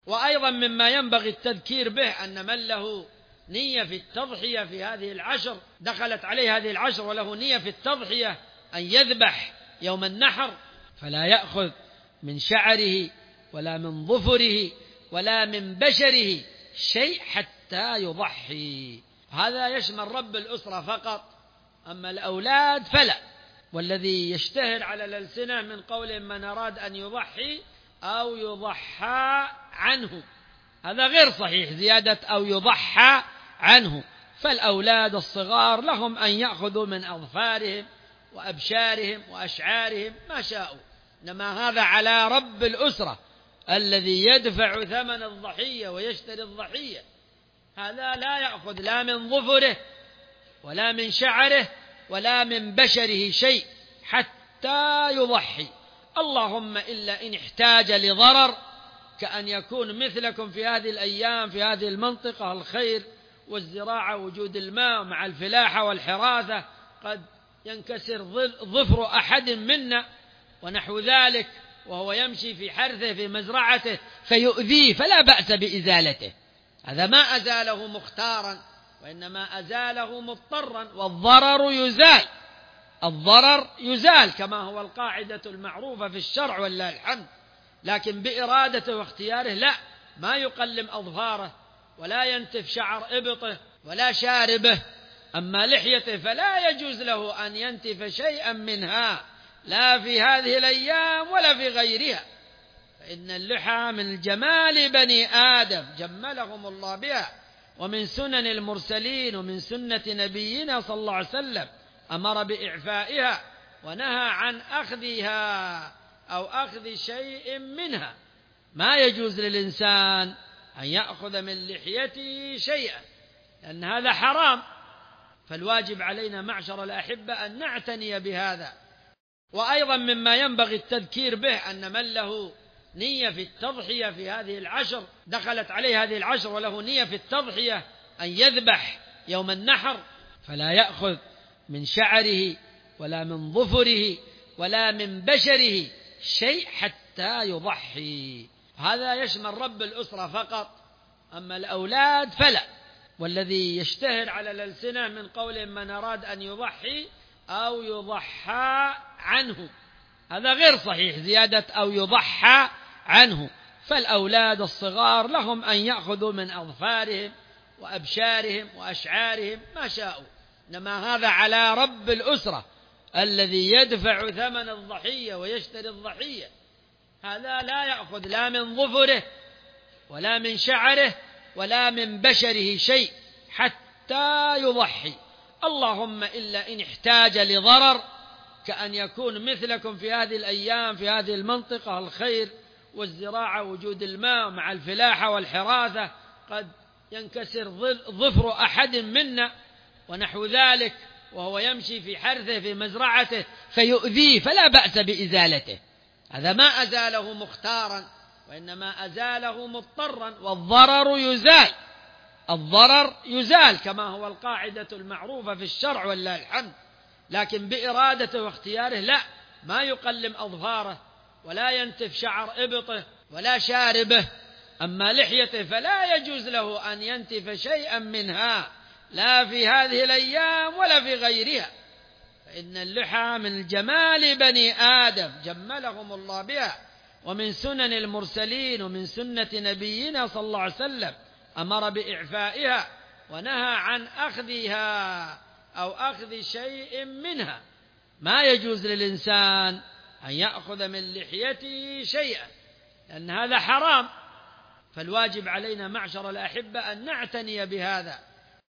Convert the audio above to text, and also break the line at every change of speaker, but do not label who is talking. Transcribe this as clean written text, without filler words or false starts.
وأيضا مما ينبغي التذكير به أن من له نية في التضحية في هذه العشر، دخلت عليه هذه العشر وله نية في التضحية أن يذبح يوم النحر، فلا يأخذ من شعره ولا من ظفره ولا من بشره شيء حتى يضحي. هذا يشمل رب الأسرة فقط، أما الأولاد فلا. والذي يشتهر على الألسنة من قول من أراد أن يضحي أو يضحى عنه، هذا غير صحيح، زيادة أو يضحى عنه. فالأولاد الصغار لهم أن يأخذوا من أظفارهم وأبشارهم وأشعارهم ما شاءوا، إنما هذا على رب الأسرة الذي يدفع ثمن الضحية ويشتري الضحية، هذا لا يأخذ لا من ظفره ولا من شعره ولا من بشره شيء حتى يضحي. اللهم إلا إن احتاج لضرر، كأن يكون مثلكم في هذه الأيام في هذه المنطقة الخير والزراعة، وجود الماء مع الفلاحة والحراثة، قد ينكسر ظفر أحد منا ونحو ذلك وهو يمشي في حرثه في مزرعته فيؤذيه، فلا بأس بإزالته، هذا ما أزاله مختارا وإنما أزاله مضطرا، والضرر يزال، الضرر يزال كما هو القاعدة المعروفة في الشرع ولله الحمد. لكن بإرادته واختياره لا، ما يقلم أظفاره ولا ينتف شعر إبطه ولا شاربه. أما لحيته فلا يجوز له أن ينتف شيئا منها، لا في هذه الأيام ولا في غيرها، فإن اللحى من جمال بني آدم جملهم الله بها، ومن سنن المرسلين ومن سنة نبينا صلى الله عليه وسلم، أمر بإعفائها ونهى عن أخذها أو أخذ شيء منها. ما يجوز للإنسان أن يأخذ من لحيته شيئا لأن هذا حرام، فالواجب علينا معشر الأحبة أن نعتني بهذا. وأيضا مما ينبغي التذكير به أن من له نية في التضحية في هذه العشر، دخلت عليه هذه العشر وله نية في التضحية أن يذبح يوم النحر، فلا يأخذ من شعره ولا من ظفره ولا من بشره شيء حتى يضحي. هذا يشمل رب الأسرة فقط، أما الأولاد فلا. والذي يشتهر على الألسنة من قول من أراد أن يضحي أو يضحى عنه، هذا غير صحيح، زيادة أو يضحى عنه. فالأولاد الصغار لهم أن يأخذوا من أظفارهم وأبشارهم وأشعارهم ما شاءوا، إنما هذا على رب الأسرة الذي يدفع ثمن الضحية ويشتري الضحية، هذا لا يأخذ لا من ظفره ولا من شعره ولا من بشره شيء حتى يضحي. اللهم إلا إن احتاج لضرر، كأن يكون مثلكم في هذه الأيام في هذه المنطقة الخير والزراعة، وجود الماء مع الفلاحة والحراثة، قد ينكسر ظفر أحد منا ونحو ذلك وهو يمشي في حرثه في مزرعته فيؤذيه، فلا بأس بإزالته، هذا ما أزاله مختارا وإنما أزاله مضطرا، والضرر يزال، الضرر يزال كما هو القاعدة المعروفة في الشرع ولله الحمد. لكن بإرادته واختياره لا، ما يقلم أظفاره ولا ينتف شعر إبطه ولا شاربه. أما لحيته فلا يجوز له أن ينتف شيئا منها، لا في هذه الأيام ولا في غيرها، فإن اللحى من جمال بني آدم جملهم الله بها، ومن سنن المرسلين ومن سنة نبينا صلى الله عليه وسلم، أمر بإعفائها ونهى عن أخذها أو أخذ شيء منها. ما يجوز للإنسان أن يأخذ من لحيته شيئا لأن هذا حرام، فالواجب علينا معشر الأحبة أن نعتني بهذا.